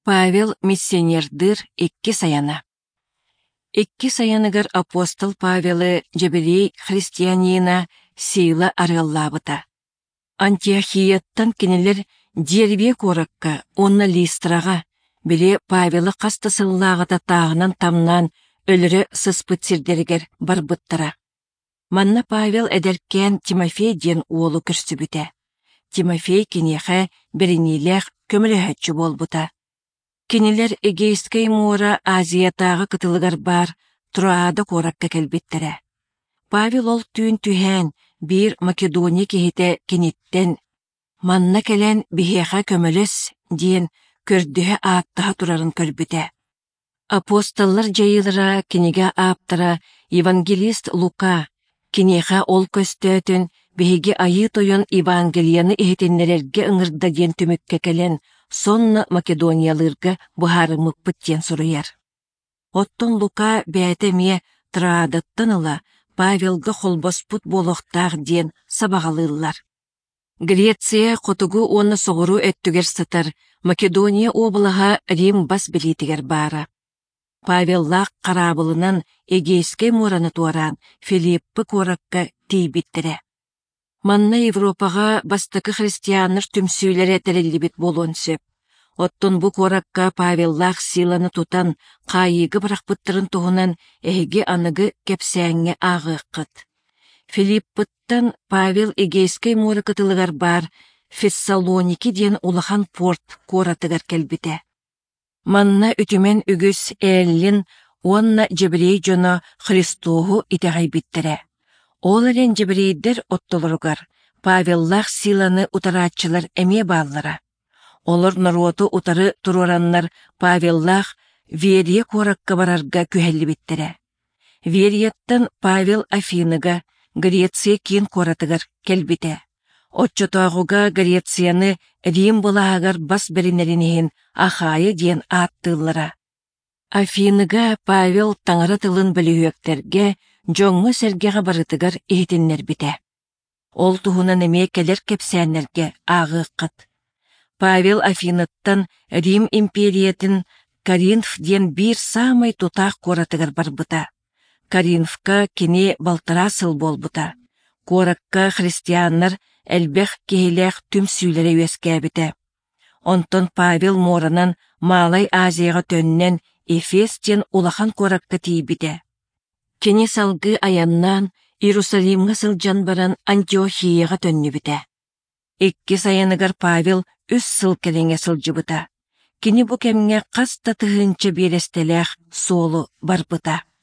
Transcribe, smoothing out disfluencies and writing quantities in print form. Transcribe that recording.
Павел миссионердыр икки саяна. Икки саяныгар апостол Павелы жеберей христианина сыйла арыллабыта. Антиохияттан кинелер дербе коракка, онна Листрага, бире Павелы каста сыллагыта тағынан тамнан өлірі сыспытсирдергер барбыттара. Манна Павел эдеркен Тимофей ден уолу көрсүбүтэ. Тимофей кинеха беринилех көмөлөһөччү болбута. Кинилер эгейскай муора Азиятағы кытылыгар бар, Троада коракка келбиттере. Павел ол түйін түһэн бир Македония кехите кенеттен манна келен бихеха көмөлөс диен көрдүһө ааттаха турарын көрбүтэ. Апостоллар жайылыра кинеге ааптара евангелист Лука кинеха ол көстөтүн биһиги айы тойон Евангелияны ихетеннерерге ыңырда диен түмүкке келен сонна Македониялырга бухарымыппыт диен суруяр. Оттон Лука бәтеме Троадаттан ыла Павелга холбоспут болохтар диен сабагалылар. Греция котугу оны соғыру өттүгер сытар, Македония облаға Рим бас билетигер бара. Павеллақ қарабылынан эгейскай мураны туаран Филиппы коракка тийбиттіре. Манна Европаға бастакы христианыр түмсүйлері тәрелібет болуын сөп. Оттон бу коракка Павеллақ силаны тутан қайыгы бірақпыттырын туғынан әйге анығы кепсәңе ағы қыт. Филиппыттан Павел эгейскай муры кытылыгар бар Фессалоники ден улахан порт коратыгар келбите. Манна үтімен үгіс әлін онна жебірей жона Христогу итағай биттере. Ол әлен жебірейдер оттолыругар Павеллах силаны утаратчылар әме баллара. Олар народу утары турураннар Павеллах Верия коракка барарга күхәлі биттере. Верияттан Павел Афиныга Греция кин коратыгар келбите. Отчотоағуга Грецияны Рим бұлағар бас беринеринехин Ахайы ден аттылыра. Афиныга Павел таңыры тылын біліуектерге жоңы сәргеға барытыгар ихетіннер бите. Ол туғынан эме келер кепсәнерге ағы қыт. Павел Афиныттан Рим империятын Коринф ден бир самай тутақ коратыгар барбыта. Коринфка кене балтырасыл болбута. Коракка христианнар әлбәх кейләх түм сүйлері өскәбіті. Онтон Павел моранан Малай Азияға төннен Эфестен улахан коракка тейбіті. Кене салғы аяннан Иерусалимға сылжан баран Антиохияға төнні біті. Икки саяныгар Павел үс сыл келеңе сылжыбыта. Кене бұ кәміңе қаста тұхынчы берестеләх солу барбыта.